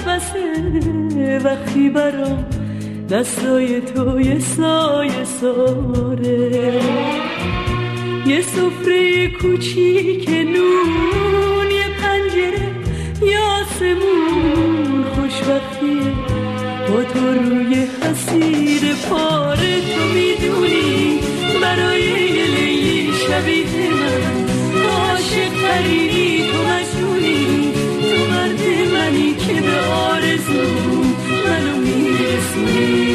بسه وقتی برام دستای تو یه سایه ساره، یه سفره کوچیک نون، یه پنجره، یه آسمون خوشبختیه با تو روی حسیر پاره. تو میدونی برای یه لیلی شبیه من عاشق ترینی، تو مجنونی، تو مرد منی که به آرزو منو میرسونی.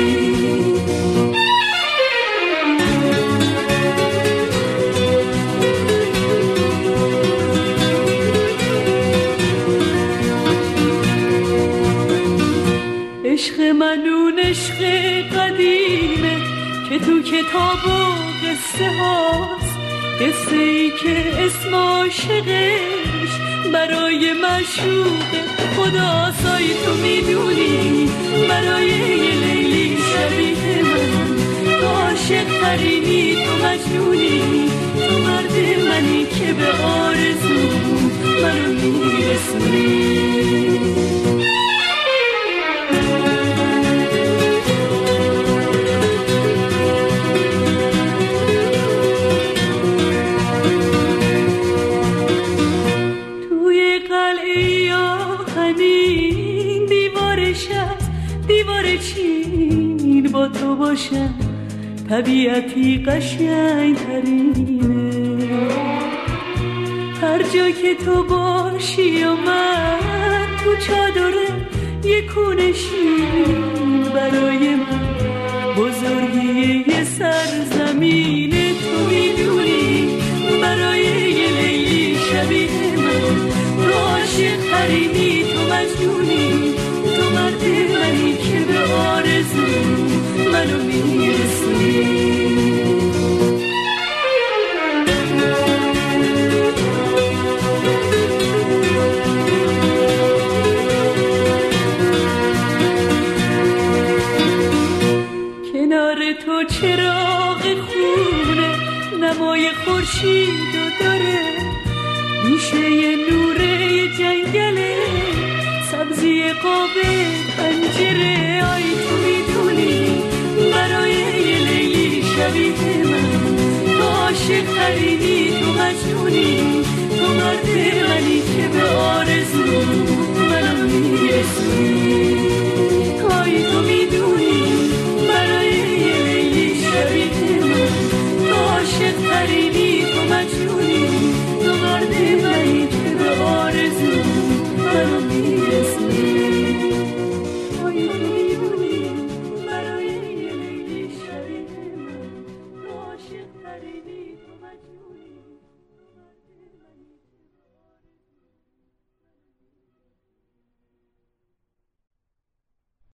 عشق من اون عشق قدیمه که تو کتاب و قصه هاست، قصه ای که اسم عاشقش برای معشوق خداست. آی تو میدونی برای یه لیلی شبیه من عاشق ترینی، تو مجنونی، تو مرد منی که به آرزو منو میرسونی. با تو باشم طبیعتی قشنگ ترینه، هر جا که تو باشی و من تو چادره یه کونشین برای من بزرگی یه سرزمینه. تو میدونی برای یه لیلی شبیه من تو عاشق ترینی، تو مجنونی، تو مرد منی که به آرزو منو میرسونی. کنار تو چراغ خونه نمای خورشید داره، میشه یه نوره جنگله، سبزی قاب پنجره. آی تو میدونی برای یه لیلی شبیه من تو عاشق ترینی، تو مجنونی، تو مرد منی که به آرزو